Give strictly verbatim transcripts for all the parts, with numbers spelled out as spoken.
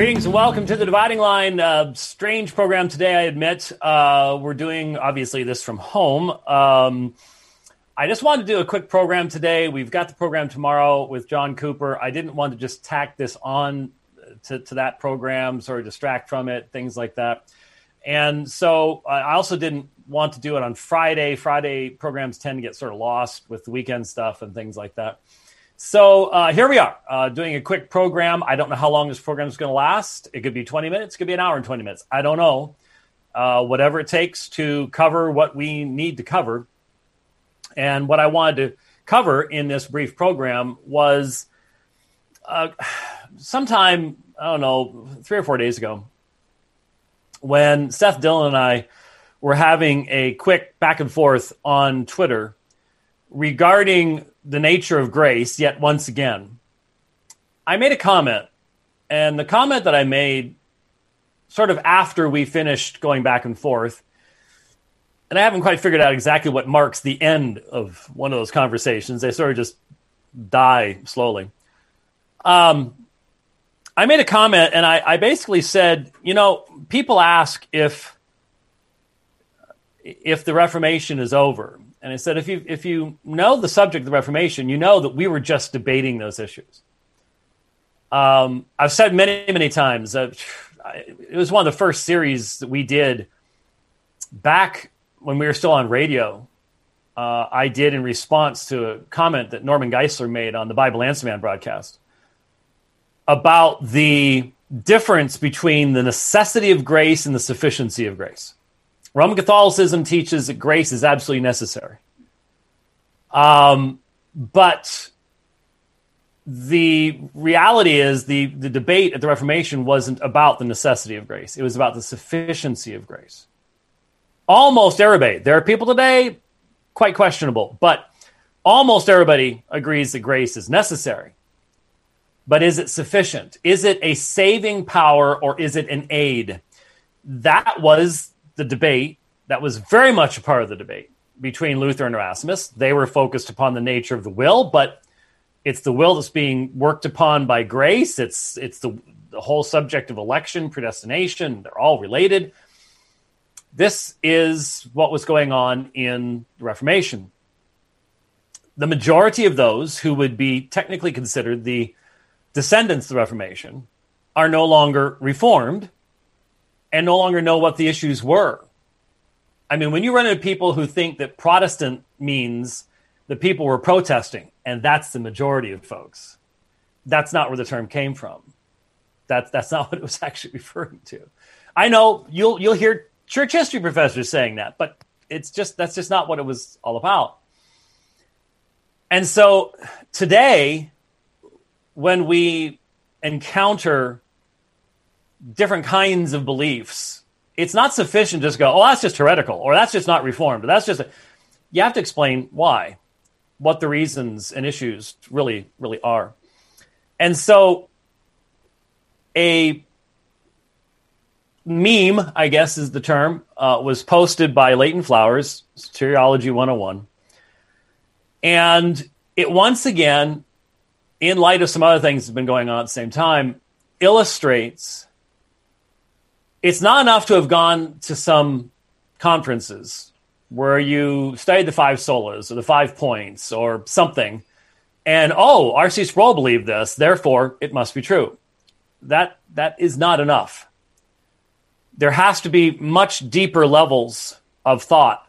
Greetings and welcome to the Dividing Line. Uh, strange program today, I admit. Uh, we're doing, obviously, this from home. Um, I just wanted to do a quick program today. We've got the program tomorrow with John Cooper. I didn't want to just tack this on to, to that program, sort of distract from it, things like that. And so I also didn't want to do it on Friday. Friday programs tend to get sort of lost with the weekend stuff and things like that. So uh, here we are, uh, doing a quick program. I don't know how long this program is going to last. It could be twenty minutes. It could be an hour and twenty minutes. I don't know. Uh, whatever it takes to cover what we need to cover. And what I wanted to cover in this brief program was uh, sometime, I don't know, three or four days ago, when Seth Dillon and I were having a quick back and forth on Twitter regarding the nature of grace, yet once again, I made a comment, and the comment that I made sort of after we finished going back and forth, and I haven't quite figured out exactly what marks the end of one of those conversations. They sort of just die slowly. Um, I made a comment, and I, I basically said, you know, people ask if if the Reformation is over. And I said, if you if you know the subject of the Reformation, you know that we were just debating those issues. Um, I've said many, many times, uh, it was one of the first series that we did back when we were still on radio. Uh, I did in response to a comment that Norman Geisler made on the Bible Answer Man broadcast about the difference between the necessity of grace and the sufficiency of grace. Roman Catholicism teaches that grace is absolutely necessary. Um, but the reality is the, the debate at the Reformation wasn't about the necessity of grace. It was about the sufficiency of grace. Almost everybody, there are people today, quite questionable, but almost everybody agrees that grace is necessary. But is it sufficient? Is it a saving power or is it an aid? That was the debate. That was very much a part of the debate between Luther and Erasmus. They were focused upon the nature of the will, but it's the will that's being worked upon by grace. It's it's the, the whole subject of election, predestination. They're all related. This is what was going on in the Reformation. The majority of those who would be technically considered the descendants of the Reformation are no longer Reformed and no longer know what the issues were. I mean, when you run into people who think that Protestant means that people were protesting, and that's the majority of folks, that's not where the term came from. That's that's not what it was actually referring to. I know you'll you'll hear church history professors saying that, but it's just that's just not what it was all about. And so today, when we encounter different kinds of beliefs, it's not sufficient to just go, oh, that's just heretical, or that's just not reformed. Or that's just, a... you have to explain why, what the reasons and issues really, really are. And so a meme, I guess is the term, uh, was posted by Leighton Flowers, Soteriology one oh one. And it once again, in light of some other things that have been going on at the same time, illustrates it's not enough to have gone to some conferences where you studied the five solas or the five points or something, and, oh, R C Sproul believed this, therefore it must be true. That that is not enough. There has to be much deeper levels of thought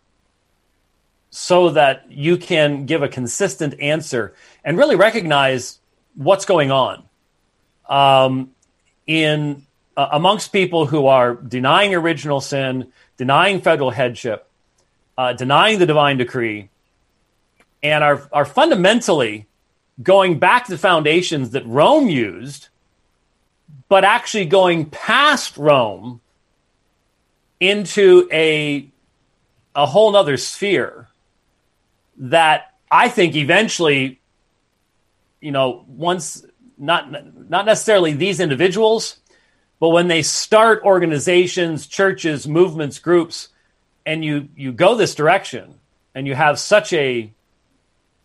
so that you can give a consistent answer and really recognize what's going on um, in uh, amongst people who are denying original sin, denying federal headship, uh, denying the divine decree, and are, are fundamentally going back to the foundations that Rome used, but actually going past Rome into a, a whole nother sphere that I think eventually, you know, once, not not necessarily these individuals, but when they start organizations, churches, movements, groups, and you you go this direction, and you have such a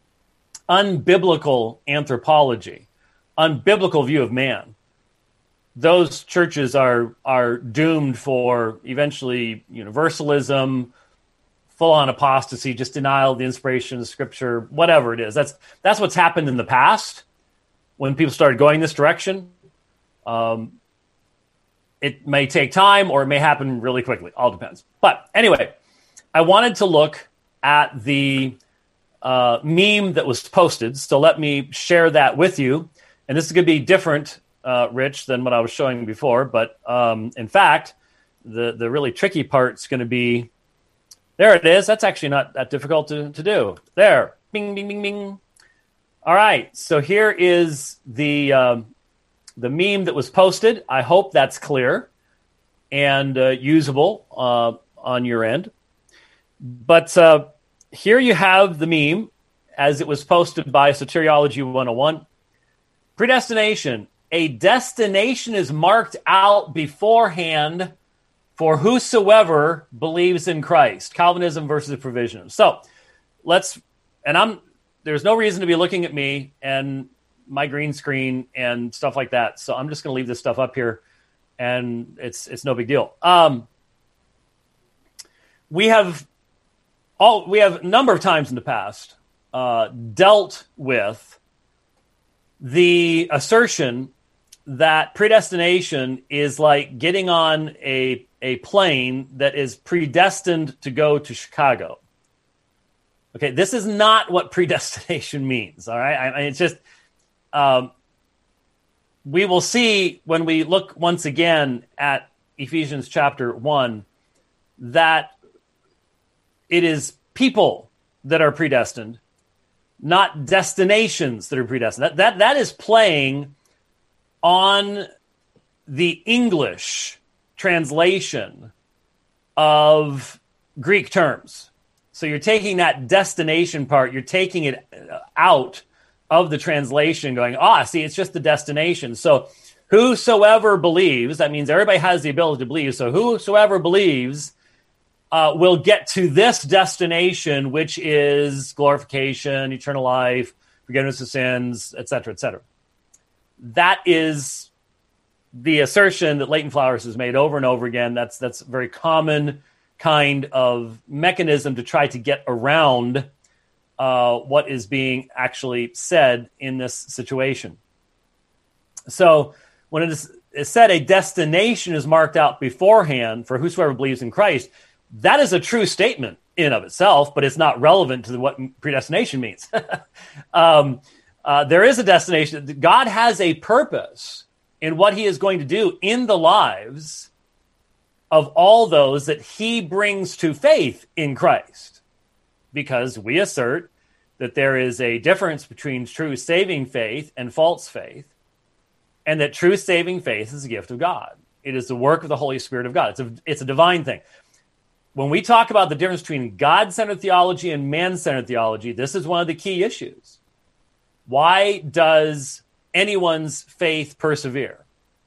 unbiblical anthropology, unbiblical view of man, those churches are are doomed for eventually universalism, full-on apostasy, just denial of the inspiration of Scripture, whatever it is. That's that's what's happened in the past when people started going this direction. Um, it may take time or it may happen really quickly. All depends. But anyway, I wanted to look at the uh, meme that was posted. So let me share that with you. And this is going to be different, uh, Rich, than what I was showing before. But um, in fact, the, the really tricky part is going to be, there it is. That's actually not that difficult to, to do. There. Bing, bing, bing, bing. All right. So here is the um, the meme that was posted. I hope that's clear and uh, usable uh, on your end. But uh, here you have the meme as it was posted by Soteriology one oh one. Predestination. A destination is marked out beforehand for whosoever believes in Christ. Calvinism versus provisionism. So let's, and I'm, there's no reason to be looking at me and my green screen and stuff like that. So I'm just going to leave this stuff up here and it's, it's no big deal. Um, we have all, we have a number of times in the past uh, dealt with the assertion that predestination is like getting on a a plane that is predestined to go to Chicago. Okay, this is not what predestination means, all right? I, I, it's just, um, we will see when we look once again at Ephesians chapter one, that it is people that are predestined, not destinations that are predestined. That, that, that is playing on the English translation of Greek terms. So you're taking that destination part, you're taking it out of the translation going, ah, see, it's just the destination. So whosoever believes, that means everybody has the ability to believe. So whosoever believes uh, will get to this destination, which is glorification, eternal life, forgiveness of sins, et cetera, et cetera. That is the assertion that Leighton Flowers has made over and over again. That's that's a very common kind of mechanism to try to get around uh, what is being actually said in this situation. So when it is it's said a destination is marked out beforehand for whosoever believes in Christ, that is a true statement in and of itself, but it's not relevant to what predestination means. um, uh, there is a destination. God has a purpose in what he is going to do in the lives of all those that he brings to faith in Christ. Because we assert that there is a difference between true saving faith and false faith, and that true saving faith is a gift of God. It is the work of the Holy Spirit of God. It's a, it's a divine thing. When we talk about the difference between God-centered theology and man-centered theology, this is one of the key issues. Why does anyone's faith persevere?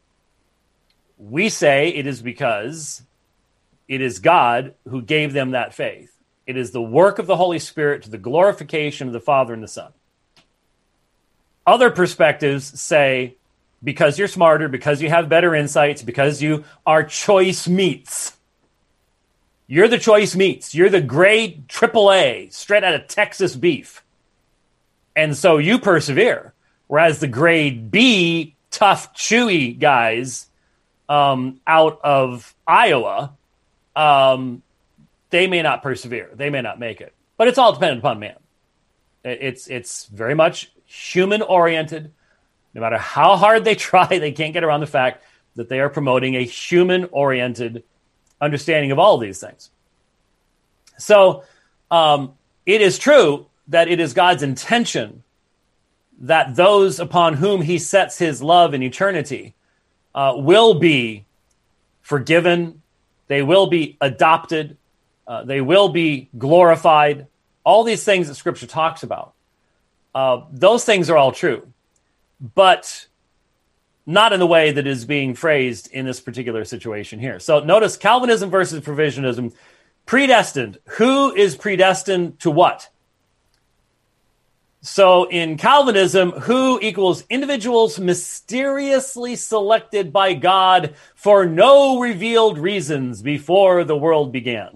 We say it is because it is God who gave them that faith. It is the work of the Holy Spirit to the glorification of the Father and the Son. Other perspectives say because you're smarter, because you have better insights, because you are choice meats. You're the choice meats. You're the grade triple A, straight out of Texas beef. And so you persevere. Whereas the grade B, tough, chewy guys um, out of Iowa, um, they may not persevere. They may not make it. But it's all dependent upon man. It's, it's very much human-oriented. No matter how hard they try, they can't get around the fact that they are promoting a human-oriented understanding of all of these things. So um, it is true that it is God's intention that those upon whom he sets his love in eternity uh, will be forgiven, they will be adopted, uh, they will be glorified, all these things that Scripture talks about. Uh, those things are all true, but not in the way that is being phrased in this particular situation here. So notice Calvinism versus provisionism. Predestined. Who is predestined to what? So in Calvinism, who equals individuals mysteriously selected by God for no revealed reasons before the world began.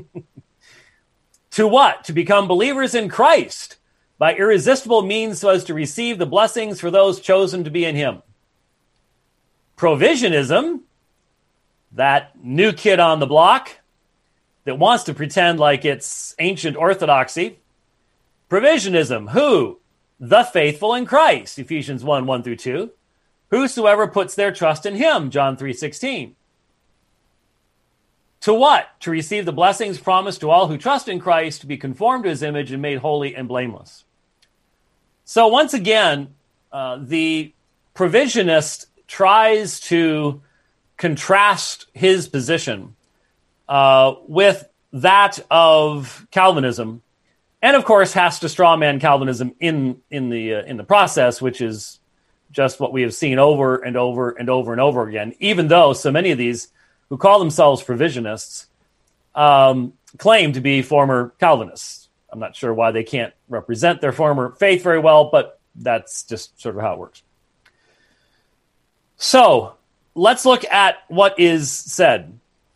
To what? To become believers in Christ by irresistible means so as to receive the blessings for those chosen to be in him. Provisionism, that new kid on the block that wants to pretend like it's ancient orthodoxy. Provisionism, who? The faithful in Christ, Ephesians one, one through two. Whosoever puts their trust in him, John three sixteen. To what? To receive the blessings promised to all who trust in Christ, to be conformed to his image and made holy and blameless. So once again, uh, the provisionist tries to contrast his position uh, with that of Calvinism, and of course has to strawman Calvinism in in the uh, in the process, which is just what we have seen over and over and over and over again. Even though so many of these who call themselves provisionists um, claim to be former Calvinists. I'm not sure why they can't represent their former faith very well, but that's just sort of how it works. So let's look at what is said.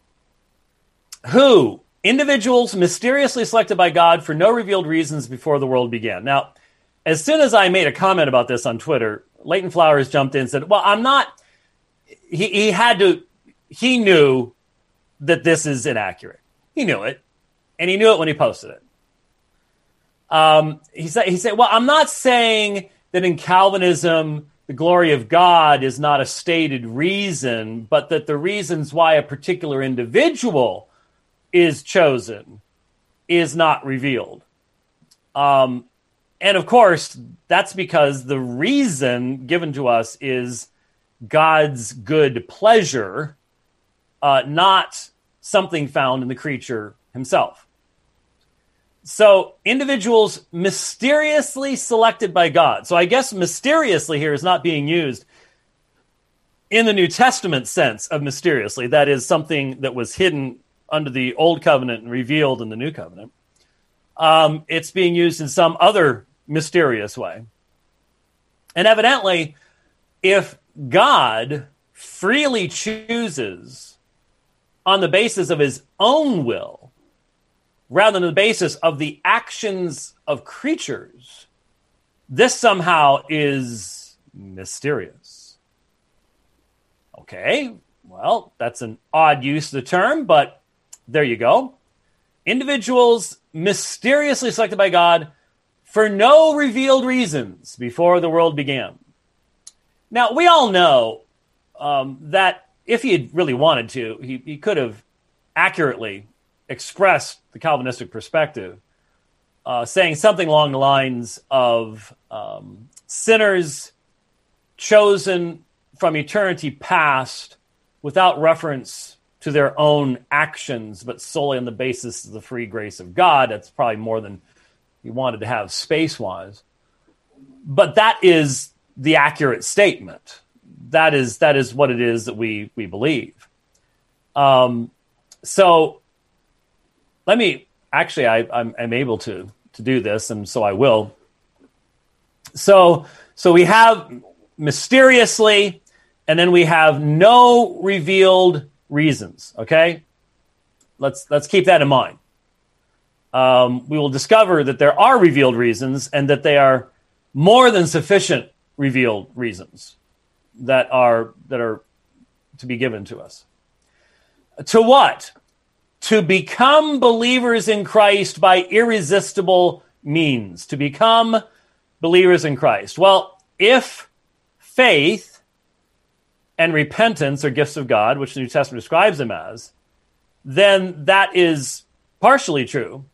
Who? Individuals mysteriously selected by God for no revealed reasons before the world began. Now, as soon as I made a comment about this on Twitter, Leighton Flowers jumped in and said, well, I'm not, he, he had to, he knew that this is inaccurate. He knew it, and he knew it when he posted it. Um, he said, he said, well, I'm not saying that in Calvinism, the glory of God is not a stated reason, but that the reasons why a particular individual is chosen is not revealed. Um, and of course, that's because the reason given to us is God's good pleasure, uh, not something found in the creature himself. So individuals mysteriously selected by God. So I guess mysteriously here is not being used in the New Testament sense of mysteriously. That is something that was hidden under the Old Covenant and revealed in the New Covenant. Um, it's being used in some other mysterious way. And evidently, if God freely chooses on the basis of his own will, rather than the basis of the actions of creatures, this somehow is mysterious. Okay, well, that's an odd use of the term, but there you go. Individuals mysteriously selected by God for no revealed reasons before the world began. Now, we all know um, that if he had really wanted to, he, he could have accurately expressed the Calvinistic perspective, uh, saying something along the lines of um, sinners chosen from eternity past without reference to their own actions, but solely on the basis of the free grace of God. That's probably more than he wanted to have space-wise. But that is the accurate statement. That is that is what it is that we we believe. Um, so let me actually, I, I'm, I'm able to to do this, and so I will. So so we have mysteriously, and then we have no revealed reasons. Okay, let's let's keep that in mind. Um, we will discover that there are revealed reasons, and that they are more than sufficient revealed reasons that are that are to be given to us. To what? To become believers in Christ by irresistible means. To become believers in Christ. Well, if faith and repentance are gifts of God, which the New Testament describes them as, then that is partially true.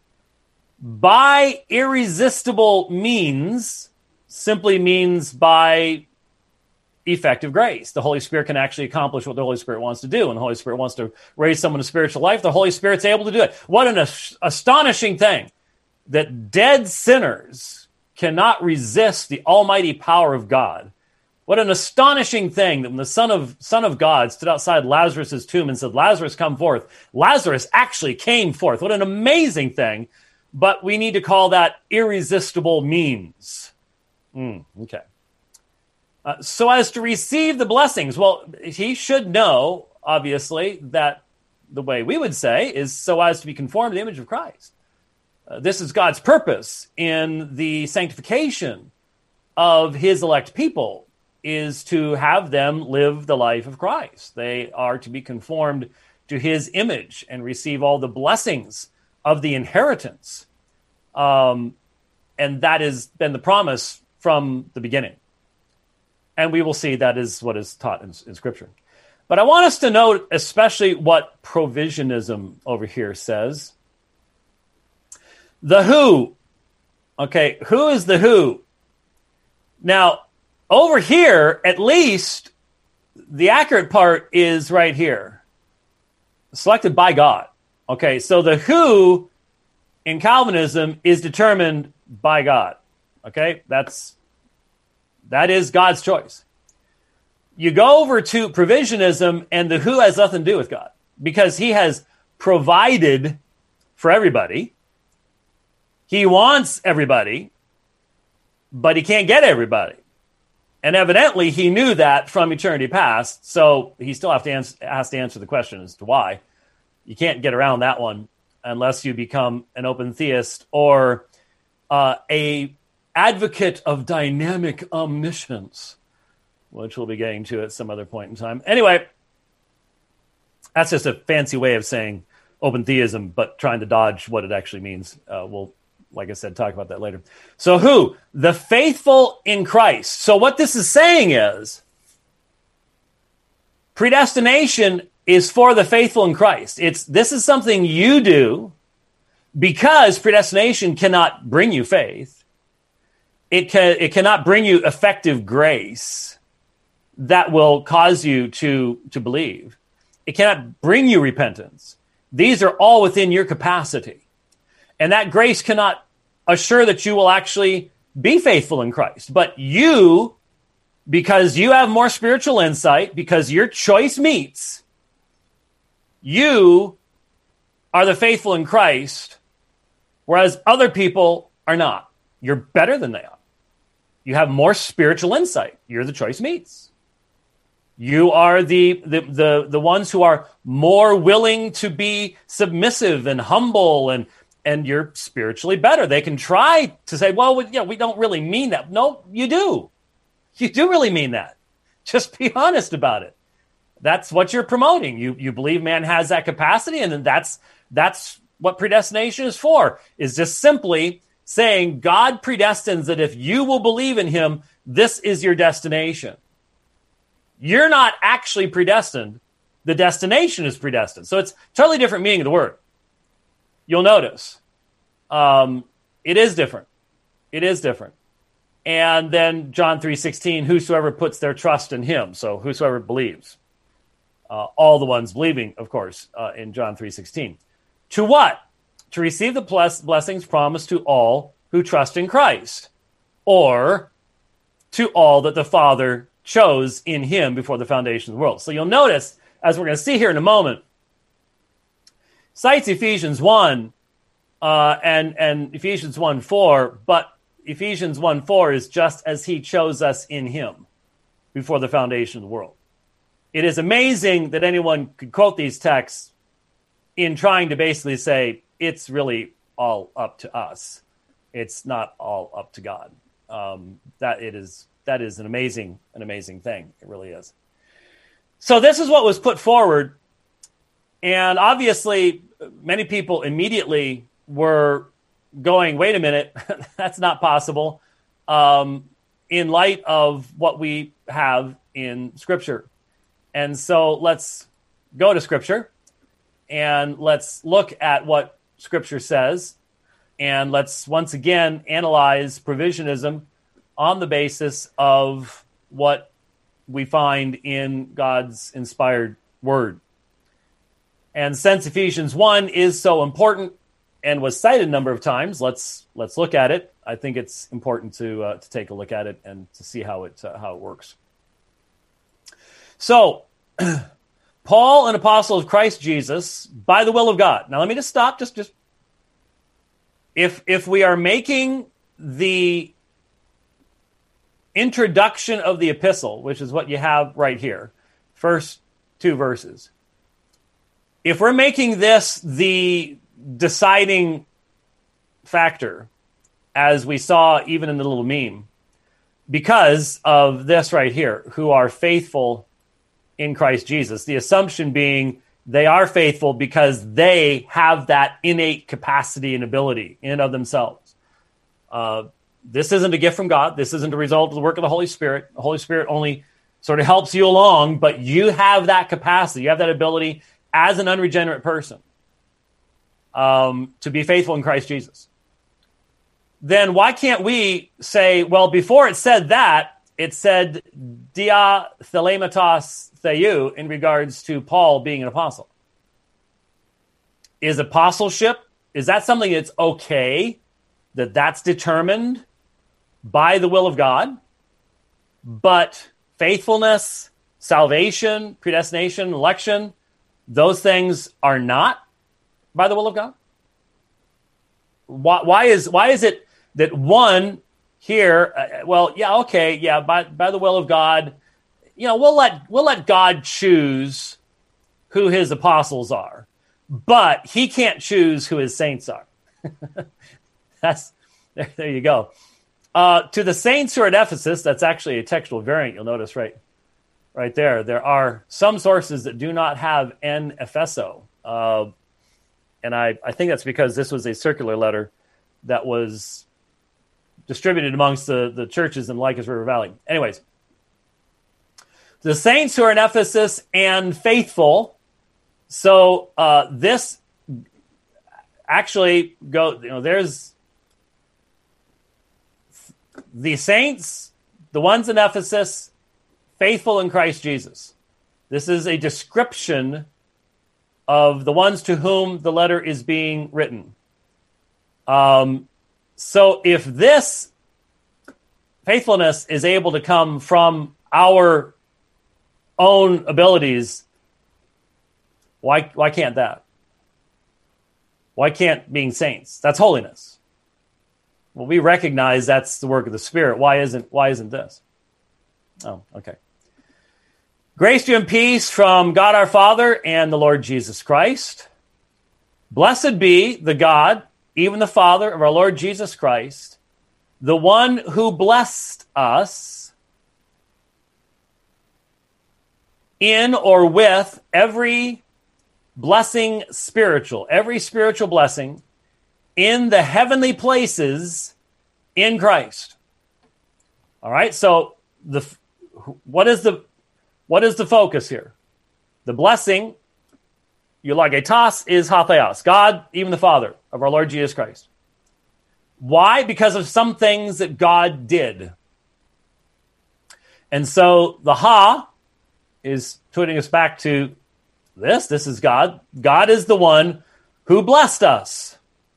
By irresistible means simply means by effective grace. The Holy Spirit can actually accomplish what the Holy Spirit wants to do. When the Holy Spirit wants to raise someone to spiritual life, the Holy Spirit's able to do it. What an ast- astonishing thing that dead sinners cannot resist the almighty power of God. What an astonishing thing that when the Son of Son of God stood outside Lazarus' tomb and said, Lazarus, come forth, Lazarus actually came forth. What an amazing thing but we need to call that irresistible means. Mm, okay. Uh, so as to receive the blessings, well, he should know, obviously, that the way we would say is so as to be conformed to the image of Christ. Uh, this is God's purpose in the sanctification of his elect people, is to have them live the life of Christ. They are to be conformed to his image and receive all the blessings of the inheritance. Um, and that has been the promise from the beginning. And we will see that is what is taught in, in Scripture. But I want us to note especially what provisionism over here says. The who. Okay, who is the who? Now, over here, at least, the accurate part is right here. Selected by God. Okay, so the who in Calvinism is determined by God. Okay, that's that is God's choice. You go over to provisionism, and the who has nothing to do with God, because he has provided for everybody. He wants everybody, but he can't get everybody. And evidently, he knew that from eternity past, so he still have to answer, has to answer the question as to why. You can't get around that one unless you become an open theist or uh, a advocate of dynamic omniscience, which we'll be getting to at some other point in time. Anyway, that's just a fancy way of saying open theism, but trying to dodge what it actually means. Uh, we'll, like I said, talk about that later. So who? The faithful in Christ. So what this is saying is predestination is for the faithful in Christ. It's this is something you do because predestination cannot bring you faith. It can it cannot bring you effective grace that will cause you to, to believe. It cannot bring you repentance. These are all within your capacity. And that grace cannot assure that you will actually be faithful in Christ. But you, because you have more spiritual insight, because your choice meets, you are the faithful in Christ, whereas other people are not. You're better than they are. You have more spiritual insight. You're the choice meets. You are the, the, the, the ones who are more willing to be submissive and humble, and, and you're spiritually better. They can try to say, well, we, you know, we don't really mean that. No, you do. You do really mean that. Just be honest about it. That's what you're promoting. You, you believe man has that capacity, and then that's, that's what predestination is for, is just simply saying God predestines that if you will believe in him, this is your destination. You're not actually predestined. The destination is predestined. So it's totally different meaning of the word. You'll notice. Um, it is different. It is different. And then John three sixteen, whosoever puts their trust in him. So whosoever believes. Uh, all the ones believing, of course, uh, in John three sixteen. To what? To receive the bless- blessings promised to all who trust in Christ, or to all that the Father chose in him before the foundation of the world. So you'll notice, as we're going to see here in a moment, cites Ephesians one uh, and, and Ephesians one four, but Ephesians one four is just as he chose us in him before the foundation of the world. It is amazing that anyone could quote these texts in trying to basically say, it's really all up to us. It's not all up to God. Um, that it is that is an amazing, an amazing thing. It really is. So this is what was put forward. And obviously, many people immediately were going, wait a minute, that's not possible, um, in light of what we have in Scripture. And so let's go to Scripture and let's look at what Scripture says, and let's once again analyze provisionism on the basis of what we find in God's inspired word. And since Ephesians one is so important and was cited a number of times, let's let's look at it. I think it's important to uh, to take a look at it and to see how it uh, how it works. So, Paul, an apostle of Christ Jesus, by the will of God. Now, let me just stop. Just, just if if we are making the introduction of the epistle, which is what you have right here, first two verses, if we're making this the deciding factor, as we saw even in the little meme, because of this right here, who are faithful in Christ Jesus, the assumption being they are faithful because they have that innate capacity and ability in and of themselves. Uh, this isn't a gift from God. This isn't a result of the work of the Holy Spirit. The Holy Spirit only sort of helps you along, but you have that capacity. You have that ability as an unregenerate person um, to be faithful in Christ Jesus. Then why can't we say, well, before it said that, it said dia thelematos theou in regards to Paul being an apostle? Is apostleship, is that something that's okay, that that's determined by the will of God? But faithfulness, salvation, predestination, election, those things are not by the will of God? Why, why is why is it that one here, uh, well, yeah, okay, yeah, by by the will of God, you know, we'll let we'll let God choose who his apostles are, but he can't choose who his saints are. That's there, there you go. Uh, to the saints who are at Ephesus, that's actually a textual variant. You'll notice right, right there. There are some sources that do not have en Epheso, uh, and I, I think that's because this was a circular letter that was distributed amongst the, the churches in Lycus River Valley. Anyways, the saints who are in Ephesus and faithful. So uh, this actually go. You know, there's the saints, the ones in Ephesus, faithful in Christ Jesus. This is a description of the ones to whom the letter is being written. Um, so if this faithfulness is able to come from our own abilities, why why can't that? Why can't being saints? That's holiness. Well, we recognize that's the work of the Spirit. Why isn't why isn't this? Oh, okay. Grace to you and peace from God our Father and the Lord Jesus Christ. Blessed be the God, even the Father of our Lord Jesus Christ, the one who blessed us in or with every blessing spiritual, every spiritual blessing in the heavenly places in Christ. All right, so the what is the what is the focus here? The blessing, eulogetos, is hatheos, God, even the Father of our Lord Jesus Christ. Why? Because of some things that God did. And so the ha is putting us back to this. This is God. God is the one who blessed us.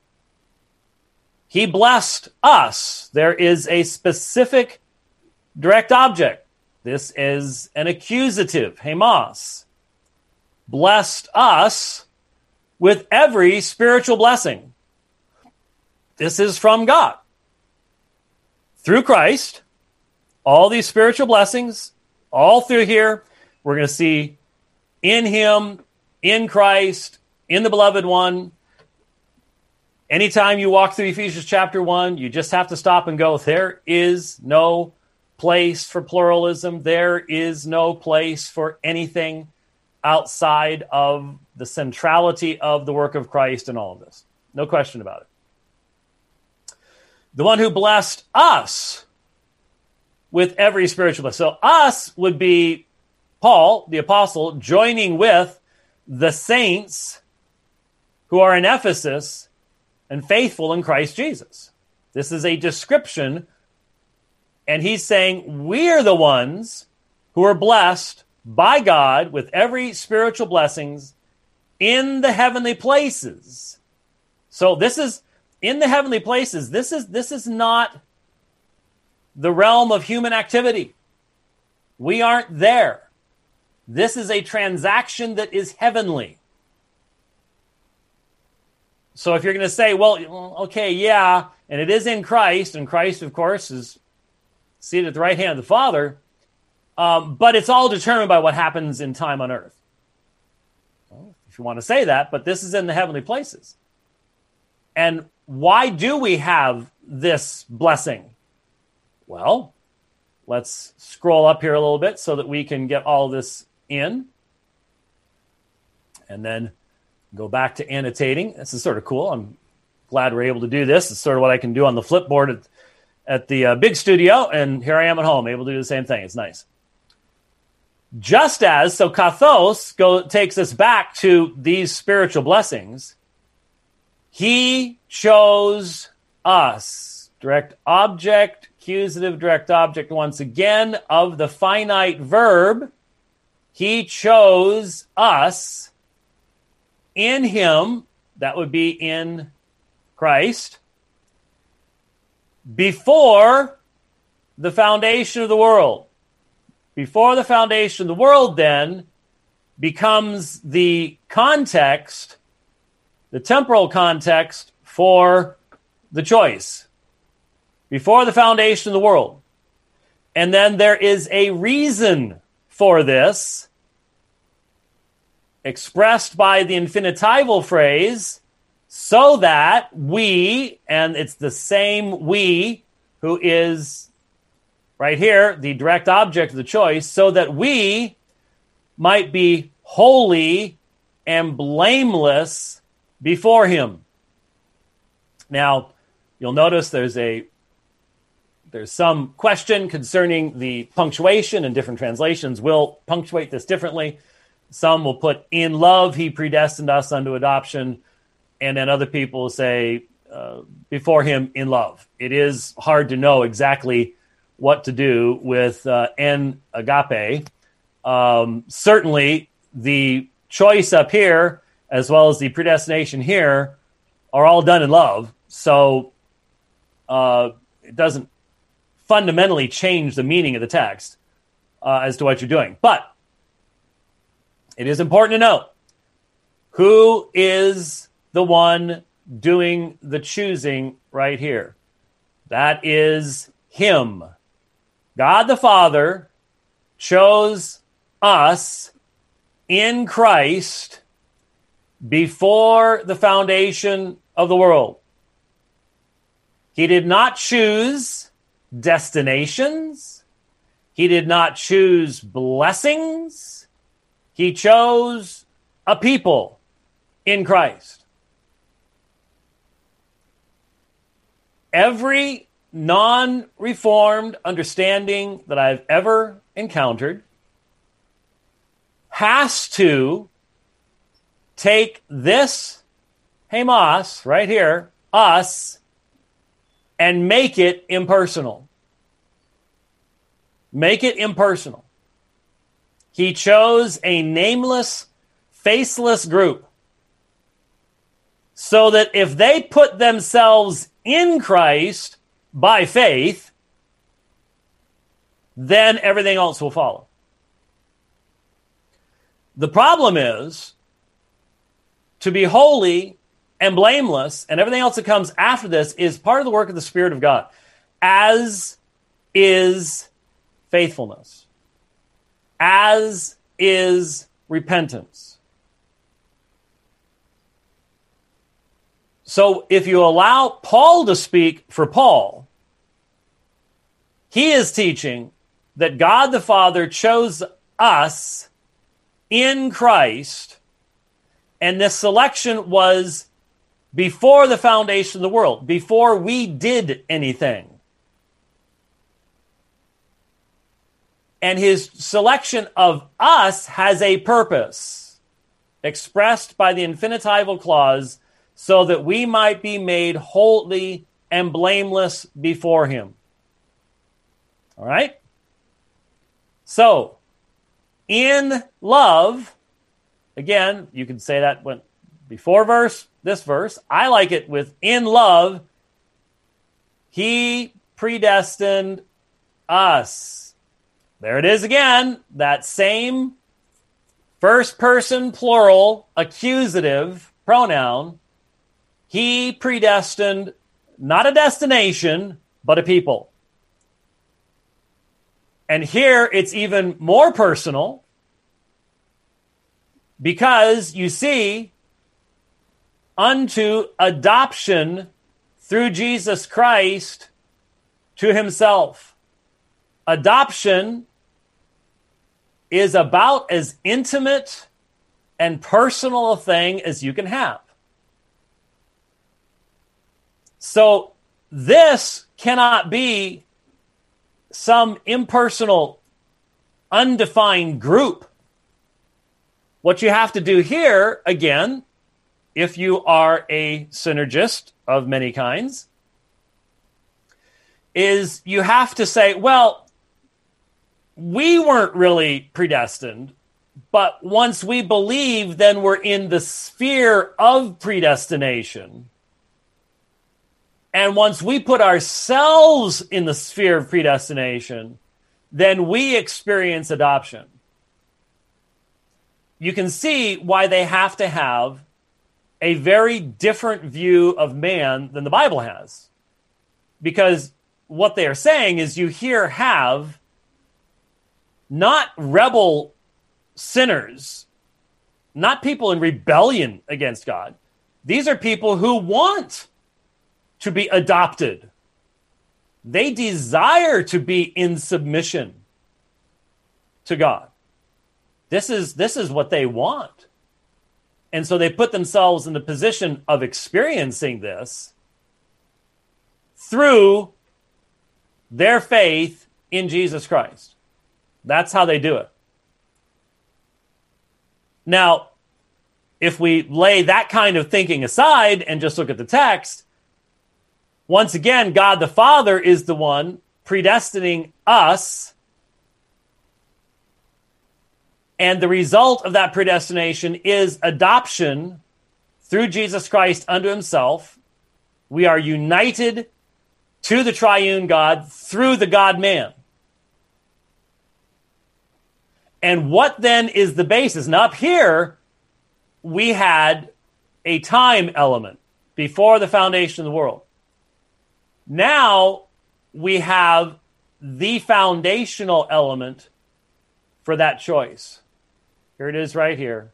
He blessed us. There is a specific direct object. This is an accusative, hemos. Blessed us with every spiritual blessing. This is from God. Through Christ, all these spiritual blessings, all through here, we're going to see in him, in Christ, in the beloved one. Anytime you walk through Ephesians chapter one, you just have to stop and go, there is no place for pluralism. There is no place for anything outside of the centrality of the work of Christ and all of this. No question about it. The one who blessed us with every spiritual blessing. So us would be Paul, the apostle, joining with the saints who are in Ephesus and faithful in Christ Jesus. This is a description, and he's saying we're the ones who are blessed by God with every spiritual blessings in the heavenly places. So this is in the heavenly places. This is this is not the realm of human activity. We aren't there. This is a transaction that is heavenly. So if you're going to say, well, okay, yeah, and it is in Christ, and Christ, of course, is seated at the right hand of the Father, um, but it's all determined by what happens in time on earth. Well, if you want to say that, but this is in the heavenly places. And why do we have this blessing? Well, let's scroll up here a little bit so that we can get all this in. And then go back to annotating. This is sort of cool. I'm glad we're able to do this. It's sort of what I can do on the Flipboard at, at the uh, big studio. And here I am at home, able to do the same thing. It's nice. Just as, so kathos go, takes us back to these spiritual blessings. He chose us. Direct object, accusative direct object once again of the finite verb. He chose us in him, that would be in Christ, before the foundation of the world. Before the foundation of the world, then, becomes the context, the temporal context for the choice. Before the foundation of the world. And then there is a reason for this, expressed by the infinitival phrase, so that we, and it's the same we who is right here, the direct object of the choice, so that we might be holy and blameless before him. Now, you'll notice there's a there's some question concerning the punctuation, and different translations will punctuate this differently. Some will put, in love, he predestined us unto adoption. And then other people will say, uh, before him, in love. It is hard to know exactly what to do with uh, en agape. Um, certainly, the choice up here, as well as the predestination here, are all done in love. So uh, it doesn't fundamentally change the meaning of the text uh, as to what you're doing. But it is important to note who is the one doing the choosing right here. That is him. God the Father chose us in Christ before the foundation of the world. He did not choose destinations. He did not choose blessings. He chose a people in Christ. Every non-reformed understanding that I've ever encountered has to take this hemos right here, us, and make it impersonal. Make it impersonal. He chose a nameless, faceless group so that if they put themselves in Christ by faith, then everything else will follow. The problem is, to be holy and blameless, and everything else that comes after this is part of the work of the Spirit of God, as is faithfulness, as is repentance. So if you allow Paul to speak for Paul, he is teaching that God the Father chose us in Christ, and this selection was before the foundation of the world, before we did anything. And his selection of us has a purpose, expressed by the infinitival clause, so that we might be made holy and blameless before him. All right? So, in love, again, you can say that when before verse, this verse. I like it with in love, he predestined us. There it is again, that same first person plural accusative pronoun. he predestined not a destination, but a people. And here it's even more personal because you see, unto adoption through Jesus Christ to himself. Adoption is about as intimate and personal a thing as you can have. So this cannot be some impersonal, undefined group. What you have to do here, again, if you are a synergist of many kinds, is you have to say, well, we weren't really predestined, but once we believe, then we're in the sphere of predestination. And once we put ourselves in the sphere of predestination, then we experience adoption. You can see why they have to have a very different view of man than the Bible has. Because what they are saying is you here have not rebel sinners, not people in rebellion against God. These are people who want to be adopted. They desire to be in submission to God. This is, this is what they want. And so they put themselves in the position of experiencing this through their faith in Jesus Christ. That's how they do it. Now, if we lay that kind of thinking aside and just look at the text, once again, God the Father is the one predestining us. And the result of that predestination is adoption through Jesus Christ unto himself. We are united to the triune God through the God-man. And what then is the basis? Now up here, we had a time element before the foundation of the world. Now we have the foundational element for that choice. Here it is right here.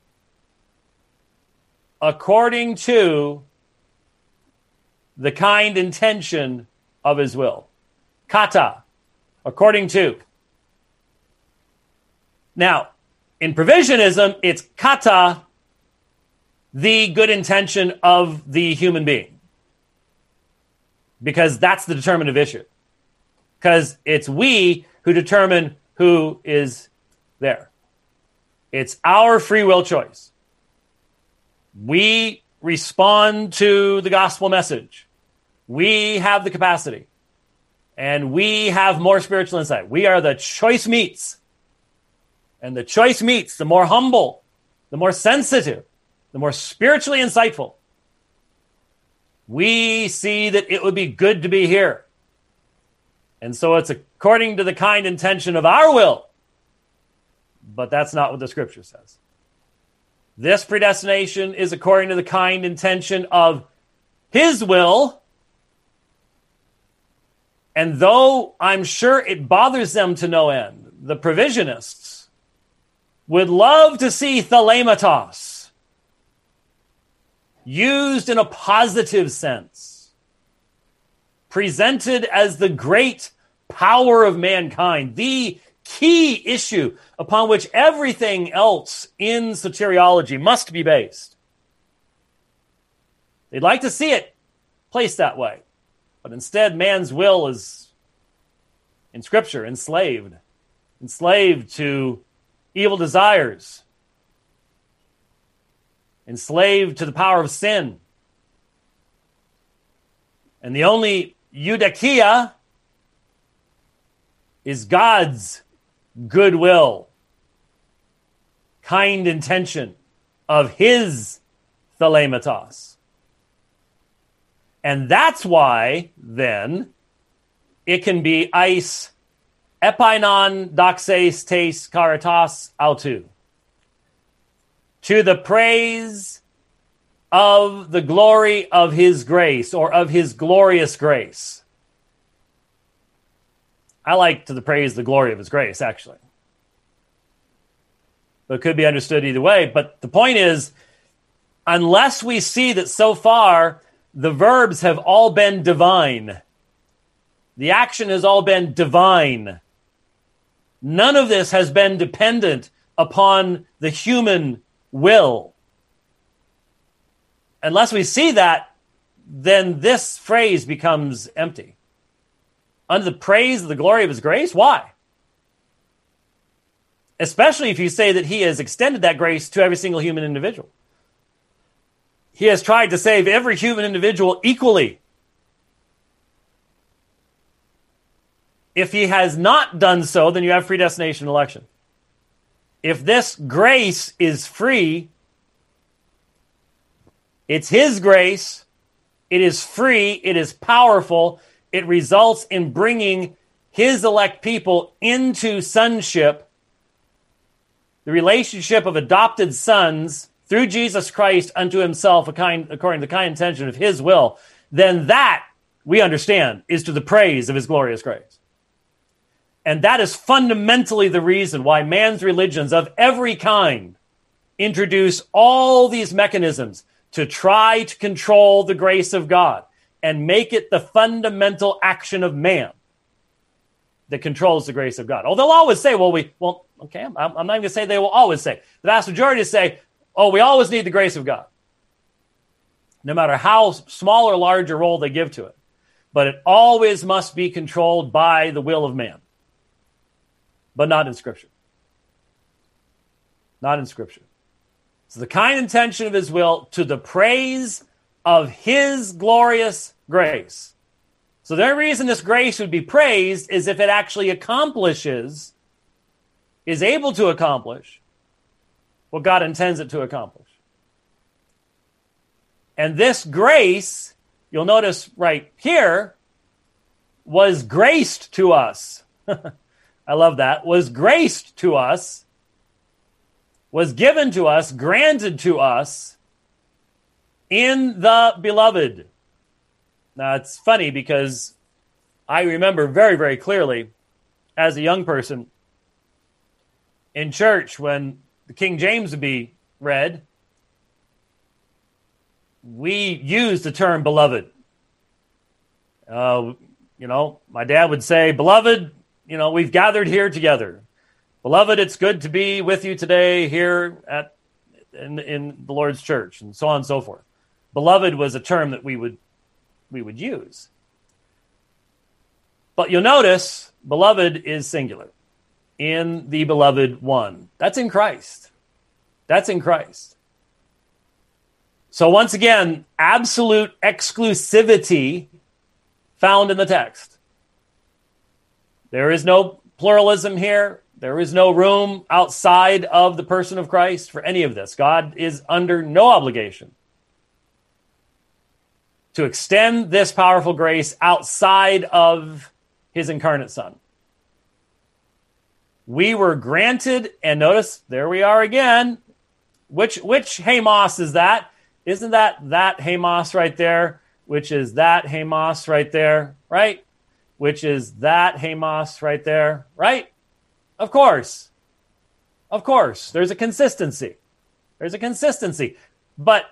According to the kind intention of his will. Kata, according to. Now, in provisionism, it's kata, the good intention of the human being. Because that's the determinative issue. Because it's we who determine who is there. It's our free will choice. We respond to the gospel message. We have the capacity. And we have more spiritual insight. We are the choice meats. And the choice meats, the more humble, the more sensitive, the more spiritually insightful. We see that it would be good to be here. And so it's according to the kind intention of our will. But that's not what the scripture says. This predestination is according to the kind intention of his will. And though I'm sure it bothers them to no end, the provisionists would love to see thelematos used in a positive sense, presented as the great power of mankind, the key issue upon which everything else in soteriology must be based. They'd like to see it placed that way. But instead, man's will is, in Scripture, enslaved. Enslaved to evil desires. Enslaved to the power of sin. And the only eudokia is God's goodwill, kind intention of his thelematos. And that's why, then, it can be eis epainon doxes tes caritas autou. To the praise of the glory of his grace, or of his glorious grace. I like to praise the glory of his grace, actually. But it could be understood either way. But the point is, unless we see that so far the verbs have all been divine, the action has all been divine, none of this has been dependent upon the human will. Unless we see that, then this phrase becomes empty. Under the praise of the glory of his grace? Why? Especially if you say that he has extended that grace to every single human individual. He has tried to save every human individual equally. If he has not done so, then you have predestination election. If this grace is free, it's his grace, it is free, it is powerful, it results in bringing his elect people into sonship, the relationship of adopted sons through Jesus Christ unto himself, according to the kind intention of his will, then that, we understand, is to the praise of his glorious grace. And that is fundamentally the reason why man's religions of every kind introduce all these mechanisms to try to control the grace of God and make it the fundamental action of man that controls the grace of God. Oh, they'll always say, well, we, well, okay, I'm, I'm not even going to say they will always say. The vast majority say, oh, we always need the grace of God, no matter how small or large a role they give to it. But it always must be controlled by the will of man, but not in Scripture. Not in Scripture. So the kind intention of his will to the praise of his glorious grace. So the only reason this grace would be praised is if it actually accomplishes, is able to accomplish what God intends it to accomplish. And this grace, you'll notice right here, was graced to us. I love that. Was graced to us, was given to us, granted to us in the beloved. Now, it's funny because I remember very, very clearly as a young person in church when the King James would be read, we used the term beloved. Uh, you know, my dad would say, beloved, you know, we've gathered here together. Beloved, it's good to be with you today here at in, in the Lord's church, and so on and so forth. Beloved was a term that we would we would use. But you'll notice, beloved is singular. In the beloved one. That's in Christ. That's in Christ. So once again, absolute exclusivity found in the text. There is no pluralism here. There is no room outside of the person of Christ for any of this. God is under no obligation to extend this powerful grace outside of his incarnate Son. We were granted, and notice, there we are again. Which which Hamos is that? Isn't that that Hamos right there? Which is that Hamos right there, right? Which is that Hamos right there, right? Of course. Of course. There's a consistency. There's a consistency. But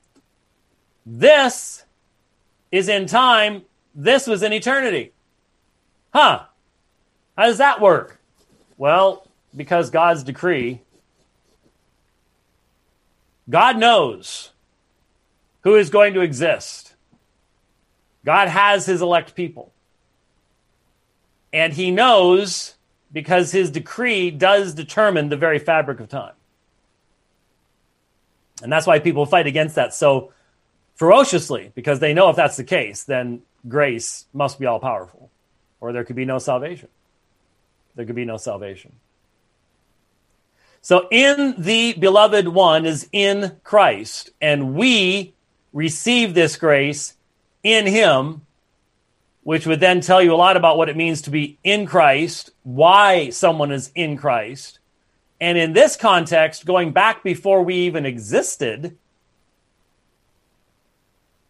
this is in time. This was in eternity. Huh. How does that work? Well, because God's decree, God knows who is going to exist. God has his elect people. And he knows because his decree does determine the very fabric of time. And that's why people fight against that so ferociously, because they know if that's the case, then grace must be all powerful, or there could be no salvation. There could be no salvation. So in the beloved one is in Christ, and we receive this grace in him, which would then tell you a lot about what it means to be in Christ, why someone is in Christ. And in this context, going back before we even existed,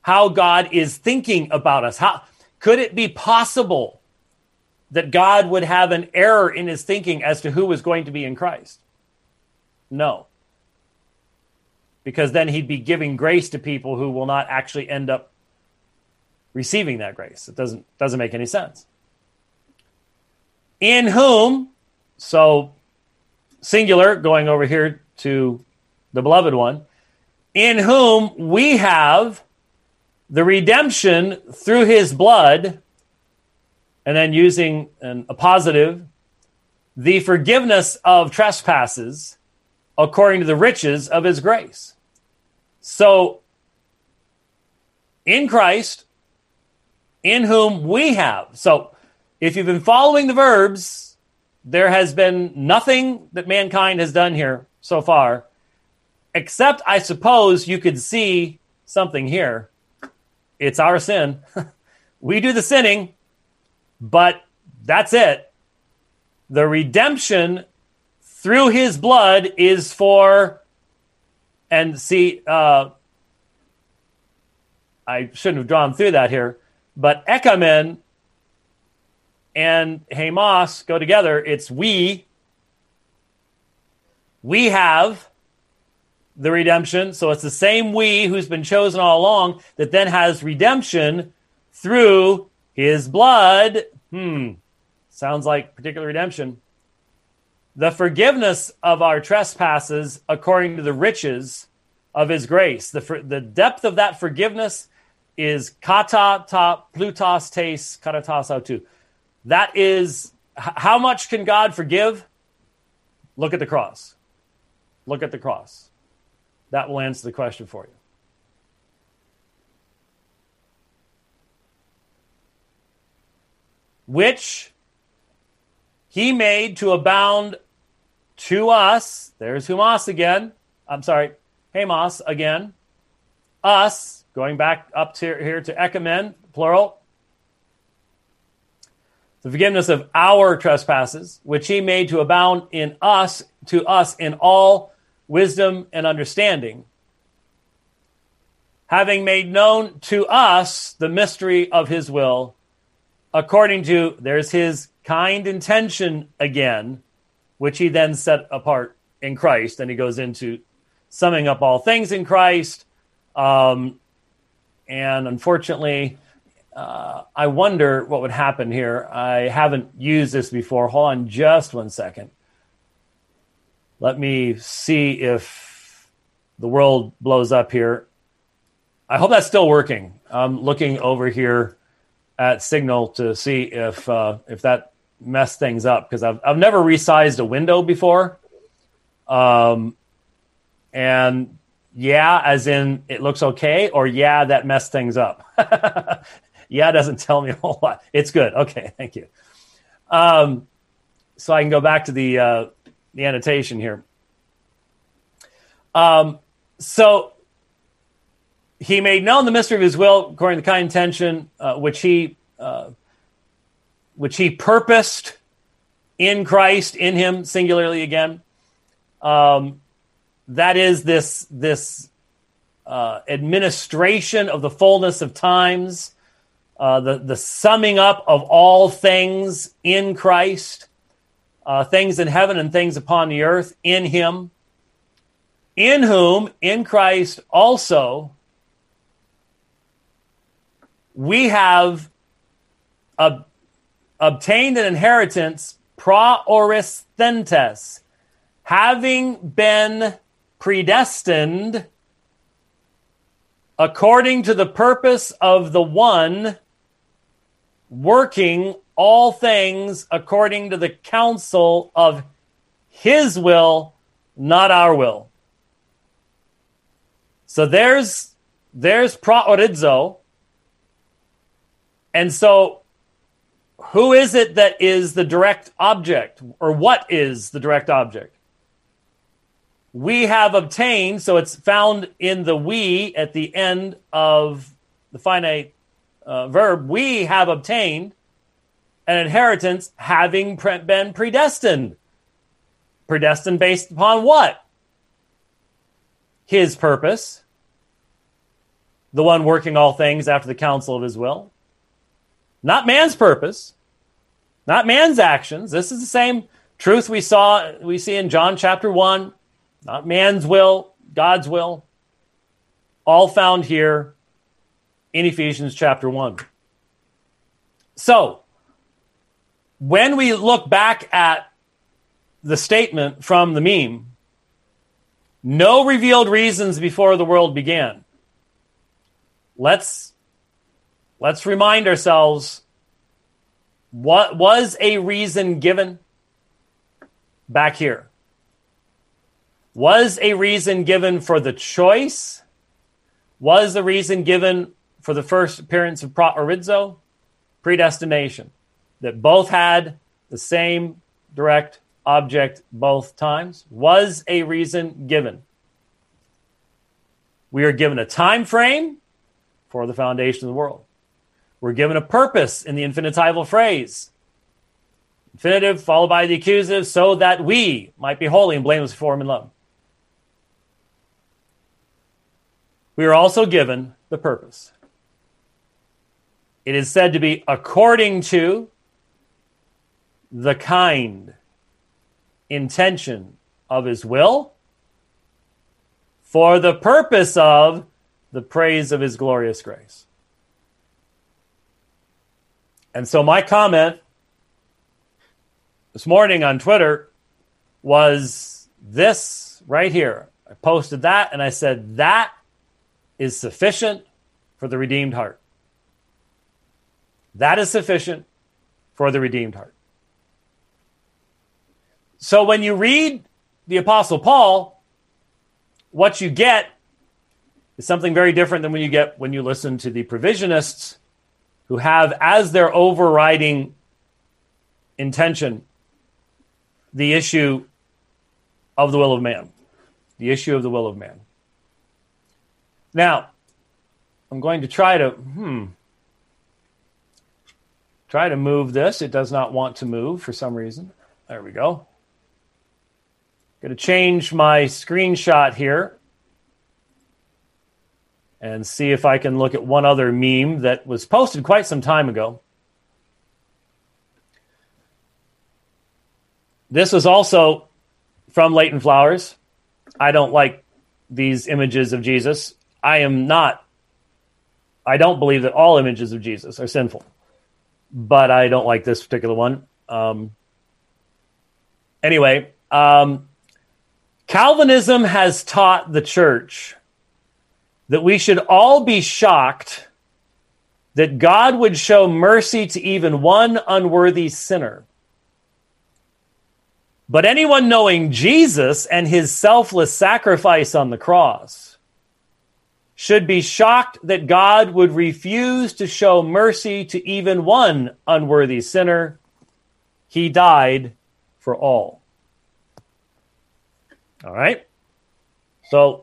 how God is thinking about us. How could it be possible that God would have an error in his thinking as to who was going to be in Christ? No. Because then he'd be giving grace to people who will not actually end up receiving that grace. It doesn't, doesn't make any sense. In whom, so singular, going over here to the beloved one, in whom we have the redemption through his blood, and then using an, a positive, the forgiveness of trespasses according to the riches of his grace. So, in Christ, in whom we have. So, if you've been following the verbs, there has been nothing that mankind has done here so far, except I suppose you could see something here. It's our sin. We do the sinning, but that's it. The redemption through his blood is for, and see, uh, I shouldn't have drawn through that here, but ekamen and Hamas go together. It's we. We have the redemption. So it's the same we who's been chosen all along that then has redemption through his blood. Hmm. Sounds like particular redemption. The forgiveness of our trespasses according to the riches of his grace. The, the depth of that forgiveness is kata ta plutos tes katatas autu. That is, how much can God forgive? Look at the cross. Look at the cross. That will answer the question for you. Which he made to abound to us. There's Humas again. I'm sorry, Hamas again. Us, going back up to here to ekamen, plural. The forgiveness of our trespasses, which he made to abound in us, to us in all wisdom and understanding, having made known to us the mystery of his will, according to, there's his kind intention again, which he then set apart in Christ. And he goes into summing up all things in Christ. Um, and unfortunately, uh, I wonder what would happen here. I haven't used this before. Hold on just one second. Let me see if the world blows up here. I hope that's still working. I'm looking over here at Signal to see if uh, if that messed things up, because I've I've never resized a window before. Um, and yeah, as in it looks okay, or yeah, that messed things up. Yeah, doesn't tell me a whole lot. It's good. Okay, thank you. Um, so I can go back to the uh, the annotation here. Um, so he made known the mystery of his will according to the kind intention, uh, which he uh, which he purposed in Christ, in him, singularly again. Um, that is this this uh, administration of the fullness of times, uh, the the summing up of all things in Christ, uh, things in heaven and things upon the earth in him, in whom, in Christ also, we have ob- obtained an inheritance pra oris thentes, having been predestined according to the purpose of the one working all things according to the counsel of his will, not our will. So there's there's praorizo. And so who is it that is the direct object, or what is the direct object? We have obtained, so it's found in the we at the end of the finite uh, verb. We have obtained an inheritance having pre- been predestined. Predestined based upon what? His purpose. the one working all things after the counsel of his will. Not man's purpose, not man's actions. This is the same truth we saw, we see in John chapter one. Not man's will, God's will. All found here in Ephesians chapter one. So, when we look back at the statement from the meme, no revealed reasons before the world began. Let's, let's remind ourselves, what was a reason given back here? Was a reason given for the choice? Was the reason given for the first appearance of proorizo? Predestination. That both had the same direct object both times. Was a reason given. We are given a time frame for the foundation of the world. We're given a purpose in the infinitival phrase. Infinitive followed by the accusative, so that we might be holy and blameless before him in love. We are also given the purpose. It is said to be according to the kind intention of his will, for the purpose of the praise of his glorious grace. And so my comment this morning on Twitter was this right here. I posted that and I said, that is sufficient for the redeemed heart. That is sufficient for the redeemed heart. So when you read the Apostle Paul, what you get is something very different than when you get when you listen to the provisionists, who have as their overriding intention the issue of the will of man. The issue of the will of man. Now, I'm going to try to, hmm, try to move this. It does not want to move for some reason. There we go. Going to change my screenshot here and see if I can look at one other meme that was posted quite some time ago. This was also from Leighton Flowers. I don't like these images of Jesus. I am not, I don't believe that all images of Jesus are sinful, but I don't like this particular one. Um, anyway, um, Calvinism has taught the church that we should all be shocked that God would show mercy to even one unworthy sinner. But anyone knowing Jesus and his selfless sacrifice on the cross should be shocked that God would refuse to show mercy to even one unworthy sinner. He died for all. All right? So,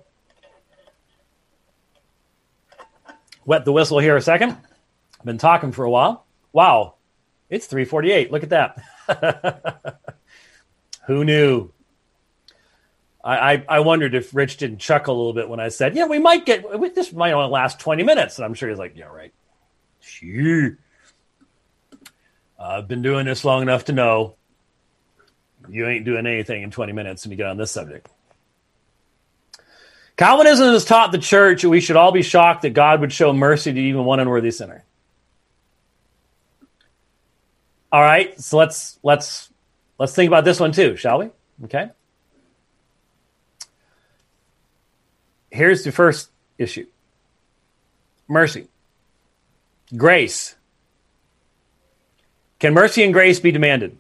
wet the whistle here a second. I've been talking for a while. Wow, it's three forty-eight. Look at that. Who knew? I, I, I wondered if Rich didn't chuckle a little bit when I said, yeah, we might get, this might only last twenty minutes. And I'm sure he's like, yeah, right. Gee. I've been doing this long enough to know you ain't doing anything in twenty minutes when you get on this subject. Calvinism has taught the church that we should all be shocked that God would show mercy to even one unworthy sinner. All right, so let's let's let's think about this one too, shall we? Okay. Here's the first issue. Mercy. Grace. Can mercy and grace be demanded?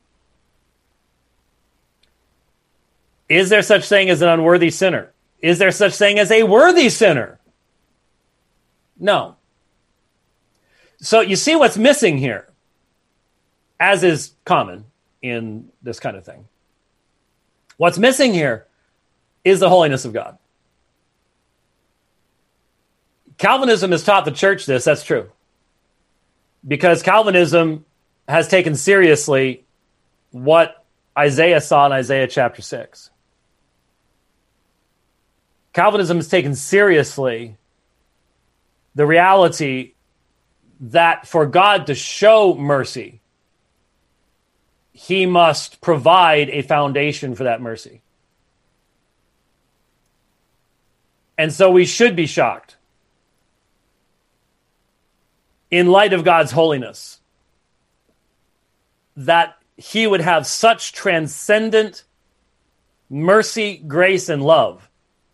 Is there such thing as an unworthy sinner? Is there such thing as a worthy sinner? No. So you see what's missing here, as is common in this kind of thing. What's missing here is the holiness of God. Calvinism has taught the church this, that's true. Because Calvinism has taken seriously what Isaiah saw in Isaiah chapter six. Calvinism has taken seriously the reality that for God to show mercy, he must provide a foundation for that mercy. And so we should be shocked in light of God's holiness that he would have such transcendent mercy, grace, and love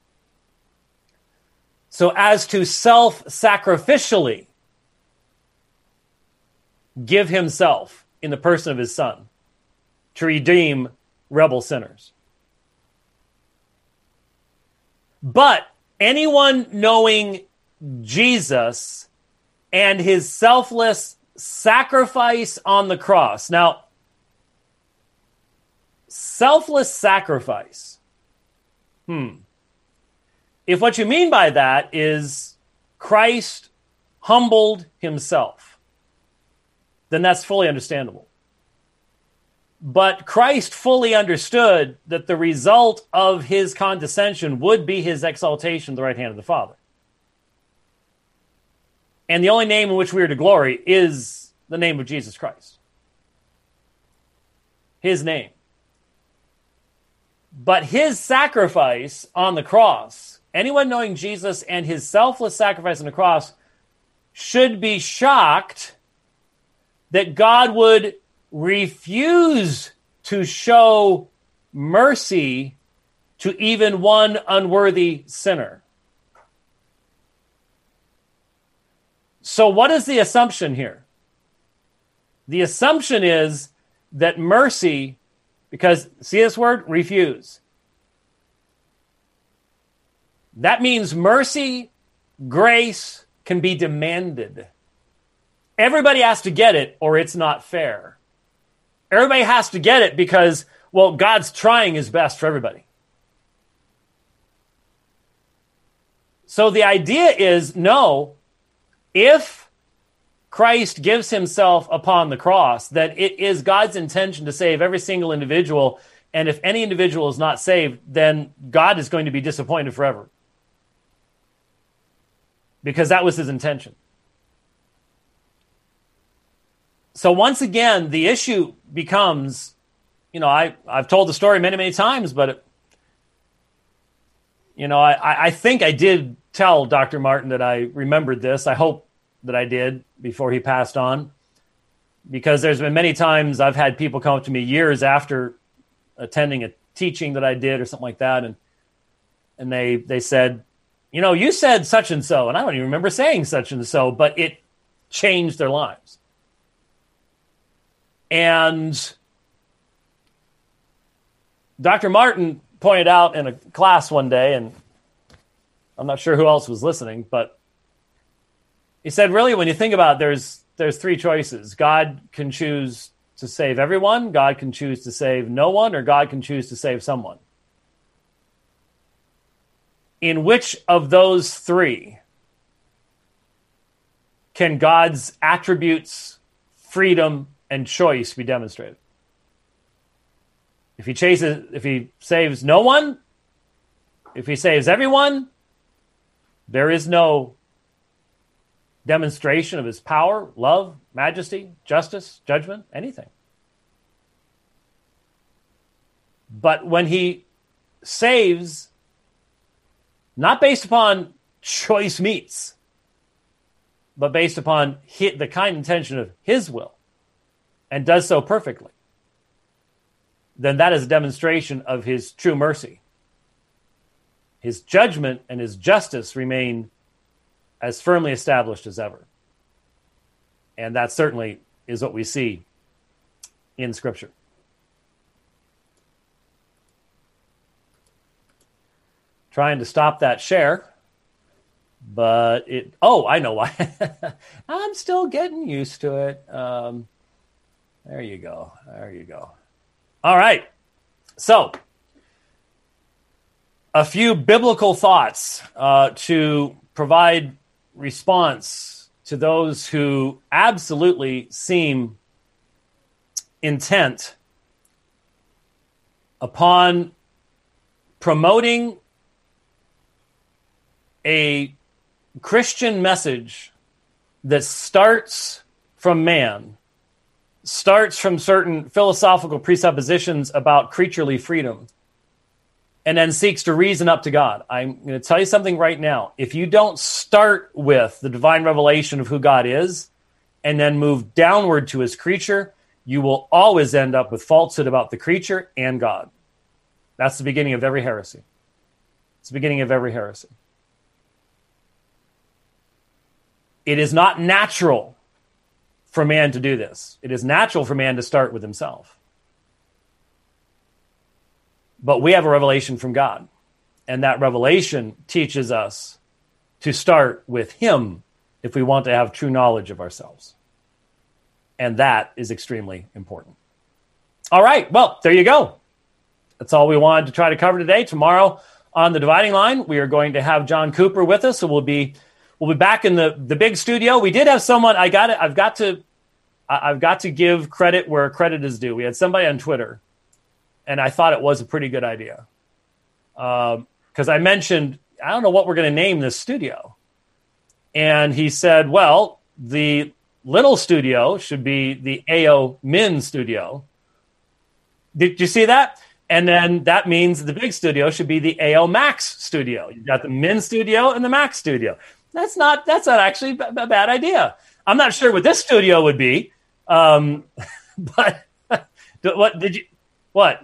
so as to self-sacrificially give himself in the person of his Son to redeem rebel sinners. But anyone knowing Jesus and his selfless sacrifice on the cross. Now, selfless sacrifice. Hmm. If what you mean by that is Christ humbled himself, then that's fully understandable. But Christ fully understood that the result of his condescension would be his exaltation at the right hand of the Father. And the only name in which we are to glory is the name of Jesus Christ. His name. But his sacrifice on the cross, anyone knowing Jesus and his selfless sacrifice on the cross should be shocked that God would refuse to show mercy to even one unworthy sinner. So what is the assumption here? The assumption is that mercy, because see this word, refuse. That means mercy, grace can be demanded. Everybody has to get it or it's not fair. Everybody has to get it because, well, God's trying his best for everybody. So the idea is, no, if Christ gives himself upon the cross, that it is God's intention to save every single individual, and if any individual is not saved, then God is going to be disappointed forever. Because that was his intention. So once again, the issue becomes, you know, I, I've told the story many, many times, but, it, you know, I, I think I did tell Doctor Martin that I remembered this. I hope that I did before he passed on, because there's been many times I've had people come up to me years after attending a teaching that I did or something like that, and and they they said, you know, you said such and so, and I don't even remember saying such and so, but it changed their lives. And Doctor Martin pointed out in a class one day, and I'm not sure who else was listening, but he said, really, when you think about it, there's there's three choices. God can choose to save everyone, God can choose to save no one, or God can choose to save someone. In which of those three can God's attributes, freedom, and choice be demonstrated? If he chases, if he saves no one, if he saves everyone, there is no demonstration of his power, love, majesty, justice, judgment, anything. But when he saves, not based upon choice meats, but based upon his, the kind intention of his will, and does so perfectly, then that is a demonstration of his true mercy. His judgment and his justice remain as firmly established as ever. And that certainly is what we see in Scripture. Trying to stop that share, but it, oh, I know why. I'm still getting used to it. Um, there you go. There you go. All right. So, a few biblical thoughts uh, to provide response to those who absolutely seem intent upon promoting a Christian message that starts from man, starts from certain philosophical presuppositions about creaturely freedom, and then seeks to reason up to God. I'm going to tell you something right now. If you don't start with the divine revelation of who God is and then move downward to his creature, you will always end up with falsehood about the creature and God. That's the beginning of every heresy. It's the beginning of every heresy. It is not natural for man to do this. It is natural for man to start with himself. But we have a revelation from God, and that revelation teaches us to start with him if we want to have true knowledge of ourselves. And that is extremely important. All right, well, there you go. That's all we wanted to try to cover today. Tomorrow on the Dividing Line, we are going to have John Cooper with us, so we'll be we'll be back in the, the big studio. We did have someone. I got it. I've got to I've got to give credit where credit is due. We had somebody on Twitter, and I thought it was a pretty good idea because um, I mentioned I don't know what we're going to name this studio, and he said, "Well, the little studio should be the A O Min studio." Did you see that? And then that means the big studio should be the A O Max studio. You've got the Min studio and the Max studio. That's not that's not actually a bad idea. I'm not sure what this studio would be, um, but what did you what?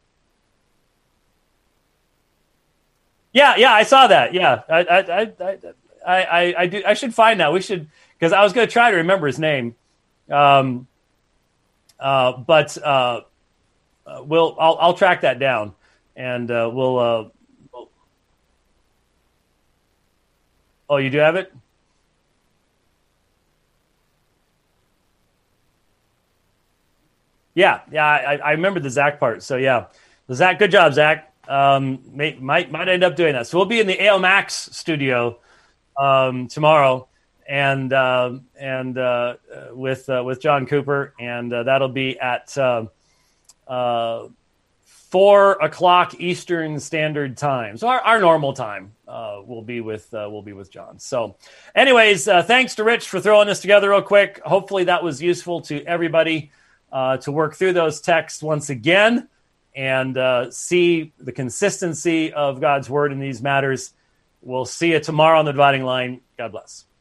Yeah, yeah, I saw that. Yeah, I I I I, I, I do. I should find that. We should because I was going to try to remember his name, um, uh, but. Uh, Uh, we'll I'll I'll track that down, and uh, we'll, uh, we'll. Oh, you do have it? Yeah, yeah. I, I remember the Zach part. So yeah, Zach, good job, Zach. Um, may, might might end up doing that. So we'll be in the A O Max studio um, tomorrow, and uh, and uh, with uh, with John Cooper, and uh, that'll be at. Uh, Uh, four o'clock Eastern Standard Time. So our, our normal time uh, will be with uh, will be with John. So, anyways, uh, thanks to Rich for throwing this together real quick. Hopefully that was useful to everybody uh, to work through those texts once again and uh, see the consistency of God's word in these matters. We'll see you tomorrow on the Dividing Line. God bless.